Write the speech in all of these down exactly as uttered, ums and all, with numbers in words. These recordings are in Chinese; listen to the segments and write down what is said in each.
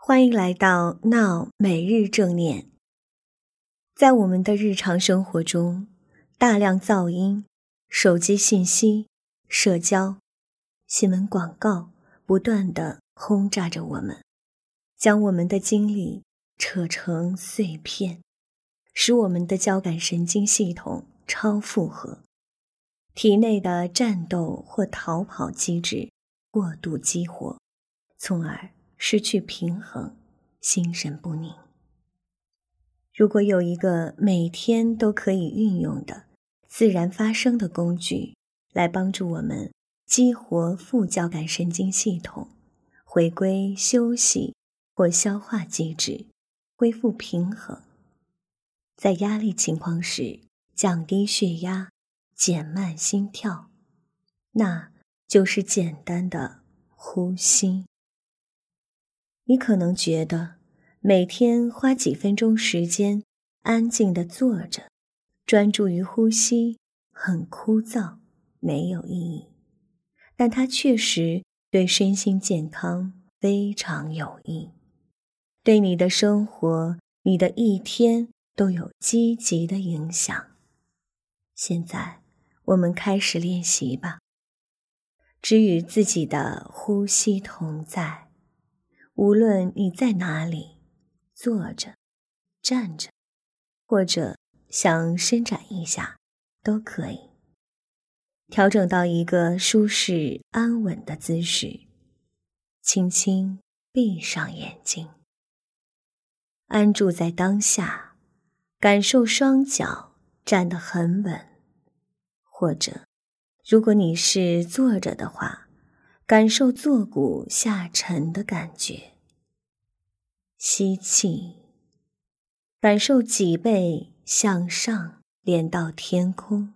欢迎来到闹每日正念。在我们的日常生活中，大量噪音、手机信息、社交、新闻广告不断地轰炸着我们，将我们的精力扯成碎片，使我们的交感神经系统超负荷，体内的战斗或逃跑机制过度激活，从而失去平衡，心神不宁。如果有一个每天都可以运用的自然发生的工具，来帮助我们激活副交感神经系统，回归休息或消化机制，恢复平衡，在压力情况时降低血压，减慢心跳，那就是简单的呼吸。你可能觉得每天花几分钟时间安静地坐着，专注于呼吸很枯燥，没有意义，但它确实对身心健康非常有益，对你的生活、你的一天都有积极的影响。现在我们开始练习吧，只与自己的呼吸同在。无论你在哪里，坐着、站着，或者想伸展一下，都可以。调整到一个舒适安稳的姿势，轻轻闭上眼睛，安住在当下，感受双脚站得很稳，或者如果你是坐着的话，感受坐骨下沉的感觉。吸气，感受脊背向上连到天空。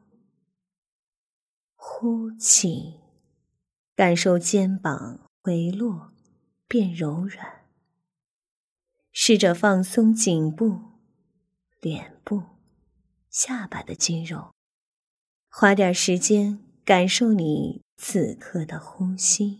呼气，感受肩膀回落变柔软。试着放松颈部、脸部、下巴的肌肉，花点时间感受你此刻的呼吸。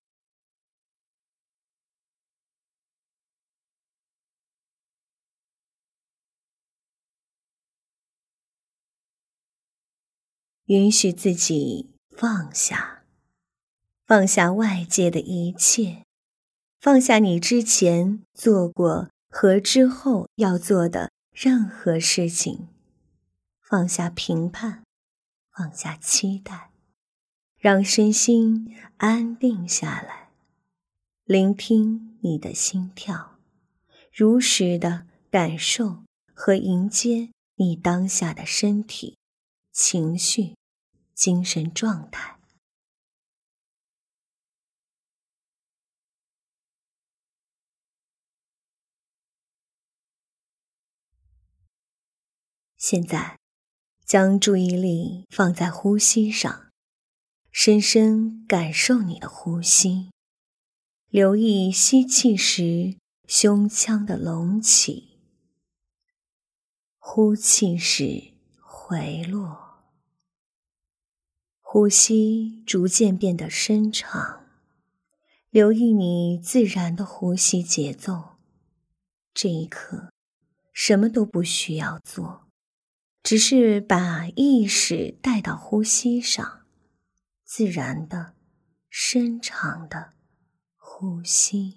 允许自己放下，放下外界的一切，放下你之前做过和之后要做的任何事情，放下评判，放下期待，让身心安定下来，聆听你的心跳，如实地感受和迎接你当下的身体、情绪、精神状态。现在，将注意力放在呼吸上，深深感受你的呼吸，留意吸气时胸腔的隆起，呼气时回落。呼吸逐渐变得深长，留意你自然的呼吸节奏。这一刻，什么都不需要做，只是把意识带到呼吸上，自然的、深长的呼吸。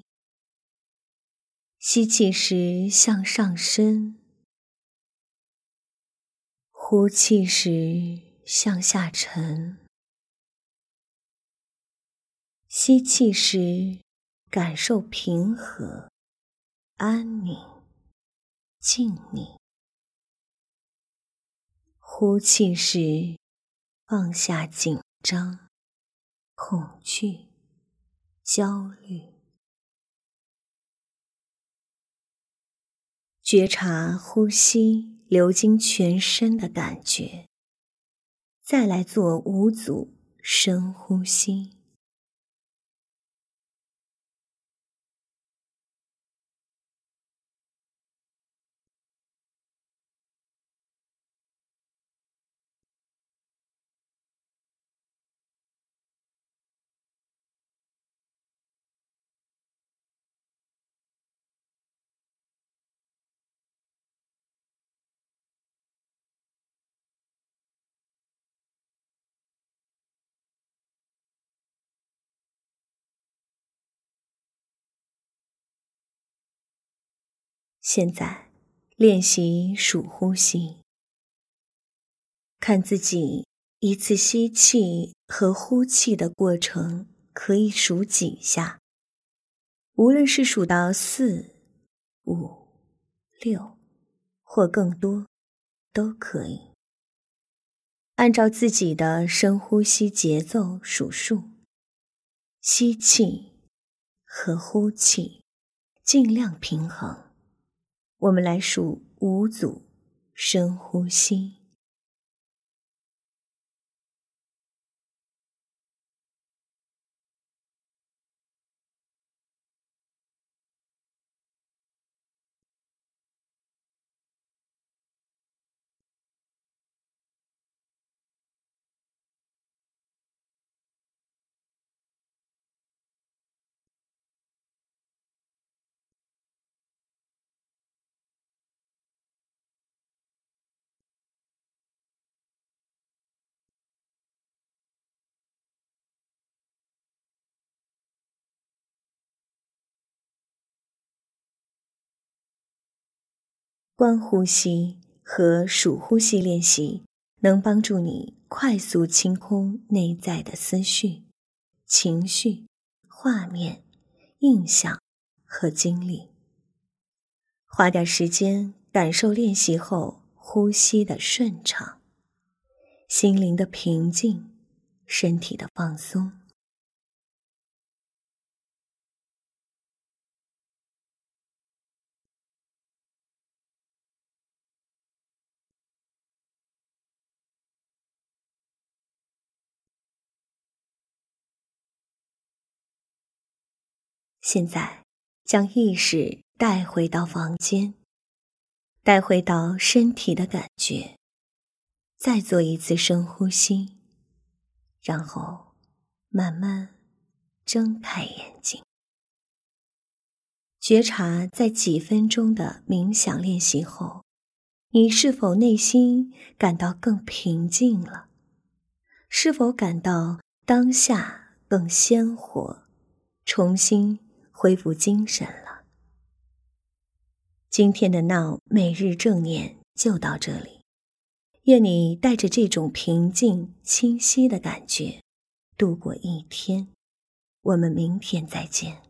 吸气时向上升，呼气时向下沉。吸气时感受平和、安宁、静谧。呼气时放下紧张、恐惧、焦虑。觉察呼吸流经全身的感觉，再来做五组深呼吸。 现在练习数呼吸，看自己一次吸气和呼气的过程可以数几下，无论是数到四、五、六或更多都可以。按照自己的深呼吸节奏数数，吸气和呼气尽量平衡。我们来数五组深呼吸。观呼吸和数呼吸练习能帮助你快速清空内在的思绪、情绪、画面、印象和经历。花点时间感受练习后呼吸的顺畅，心灵的平静，身体的放松。现在将意识带回到房间，带回到身体的感觉，再做一次深呼吸，然后慢慢睁开眼睛。觉察在几分钟的冥想练习后，你是否内心感到更平静了？是否感到当下更鲜活，重新恢复精神了？今天的闹每日正念就到这里，愿你带着这种平静清晰的感觉度过一天。我们明天再见。